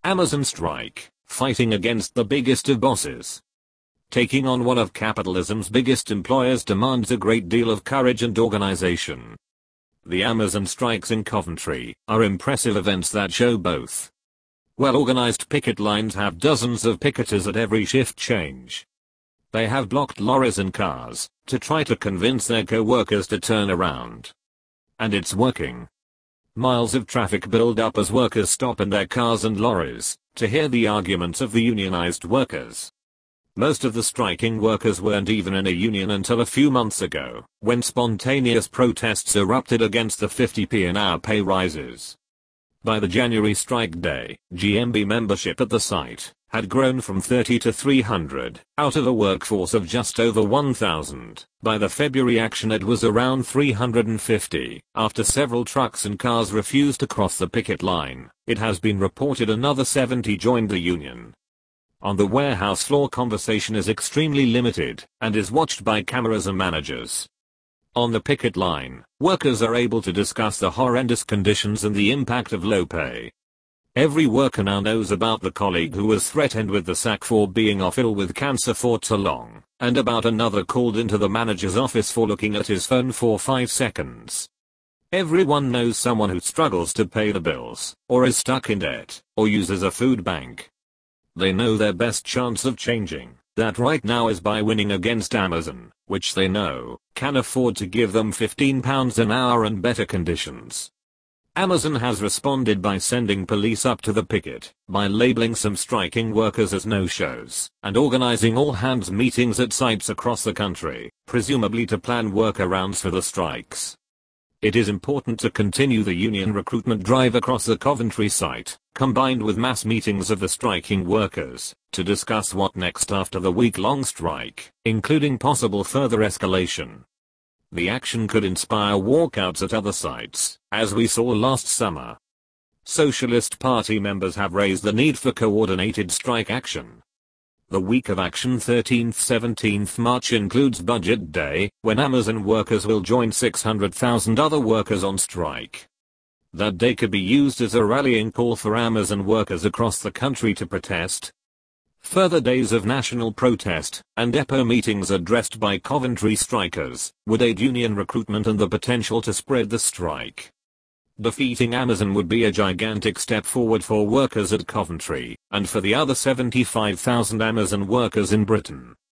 Amazon strike, fighting against the biggest of bosses. Taking on one of capitalism's biggest employers demands a great deal of courage and organization. The Amazon strikes in Coventry are impressive events that show both. Well-organized picket lines have dozens of picketers at every shift change. They have blocked lorries and cars to try to convince their co-workers to turn around. And it's working. Miles of traffic build up as workers stop in their cars and lorries to hear the arguments of the unionized workers. Most of the striking workers weren't even in a union until a few months ago, when spontaneous protests erupted against the 50p an hour pay rises. By the January strike day, GMB membership at the site had grown from 30 to 300, out of a workforce of just over 1,000. By the February action it was around 350. After several trucks and cars refused to cross the picket line, it has been reported another 70 joined the union. On the warehouse floor conversation is extremely limited, and is watched by cameras and managers. On the picket line, workers are able to discuss the horrendous conditions and the impact of low pay. Every worker now knows about the colleague who was threatened with the sack for being off ill with cancer for too long, and about another called into the manager's office for looking at his phone for 5 seconds. Everyone knows someone who struggles to pay the bills, or is stuck in debt, or uses a food bank. They know their best chance of changing that right now is by winning against Amazon, which they know can afford to give them £15 an hour and better conditions. Amazon has responded by sending police up to the picket, by labeling some striking workers as no-shows, and organizing all-hands meetings at sites across the country, presumably to plan workarounds for the strikes. It is important to continue the union recruitment drive across the Coventry site, combined with mass meetings of the striking workers, to discuss what next after the week-long strike, including possible further escalation. The action could inspire walkouts at other sites, as we saw last summer. Socialist Party members have raised the need for coordinated strike action. The week of action 13th-17th March includes Budget Day, when Amazon workers will join 600,000 other workers on strike. That day could be used as a rallying call for Amazon workers across the country to protest. Further days of national protest and depot meetings addressed by Coventry strikers would aid union recruitment and the potential to spread the strike. Defeating Amazon would be a gigantic step forward for workers at Coventry, and for the other 75,000 Amazon workers in Britain.